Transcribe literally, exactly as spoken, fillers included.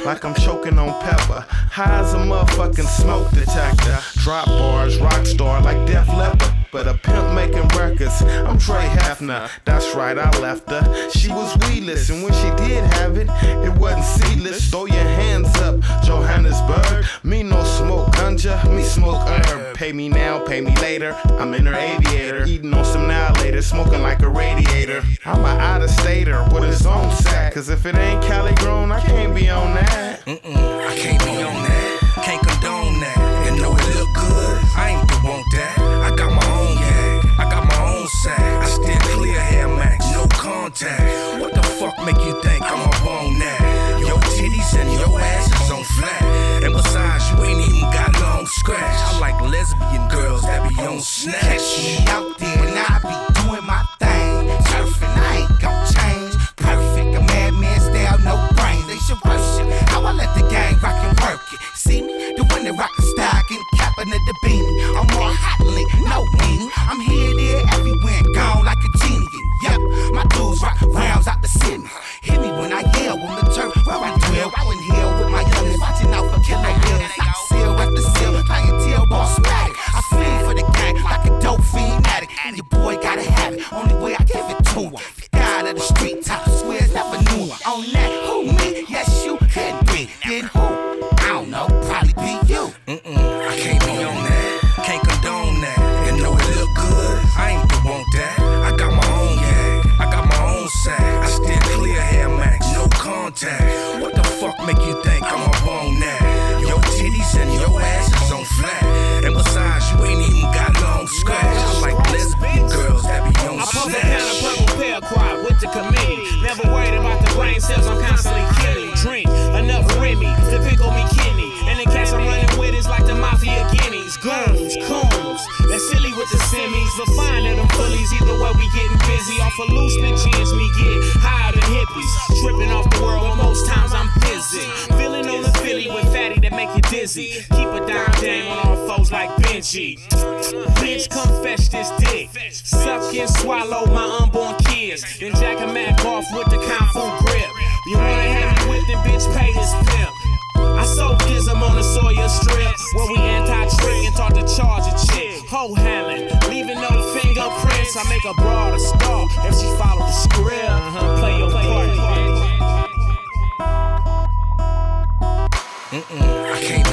like I'm choking on pepper. High as a motherfucking smoke detector. Drop bars, rock star like Def Leppard. But a pimp making records, I'm Trey Hefner. That's right, I left her. She was weedless, and when she did have it, it wasn't seedless. Throw your hands up, Johannesburg. Me no smoke ganja, me smoke herb. Pay me now, pay me later. I'm in her aviator, eating on some now later, smoking like a radiator. I'm a out-of-stater with his own sack. Cause if it ain't Cali grown, I can't be on that. Mm-mm, I can't be on that. Can't condone that. And know it look good, I ain't the want that. I got my own yak, I got my own sack. I still clear hair max, no contact. What the fuck make you think I'm up on that? Your titties and your ass is on flat. And besides, you ain't even got long scratch. I like lesbian girls that be on snatch. Catch me out there and I be doing my thing. Surfing, I ain't gon' change. Perfect, a madman style, no brains. They should worship how I let the gang rock and work it. See me, the one that rock the style, getting cap under the beanie. I'm more hotly, no weenie. I'm here, there, everywhere, and gone like a genie. Yep, my dudes rock rounds out the city. Hit me when I yell on the turf where I dwell. I went here with my youngest, watching out for killer wheels. Like seal after seal, clientele boss-matic. I feed for the gang like a dope fiend addict. And your boy gotta have it, only way I give it to him. God of the street top, swears never knew him. On that, who me? Yes, you could be. Then who? I don't know, probably be you. Mm-mm, I can't be on that, can't condone that. And know it look good, I ain't the want that. I got my own yak, I got my own sack. I still clear hair max, no contact. What the fuck make you think I'm up on that? Your titties and your ass is on flat. And besides, you ain't even got long scratch. I like lesbian girls that be on I pump snatch. a pound of purple pear quad with the committee. Never worried about the brain cells, I'm constantly killing. Drink enough Remy to pickle me kidney. And the cats I'm running with is like the mafia guineas. Goons, coons, they're silly with the semis. But fine to them bullies, either way we getting busy. Off a loose chance me get higher than hippies. Tripping off the world when most times I'm busy. Feeling on the Philly with fatty that make you dizzy. Keep a dime dame on all foes like Benji. Bitch, come fetch this dick. Suck and swallow my unborn kids. Then jack a Mac off with the Kung Fu grip. You wanna have me whipped and bitch pay this pimp. I sold Gizm on the Sawyer Strip, where we anti-trick and taught to charge a chick. Ho handling, leaving no fingerprints. I make a broad a star if she follow the script. Uh-huh. Play your part. Mm-mm, I can't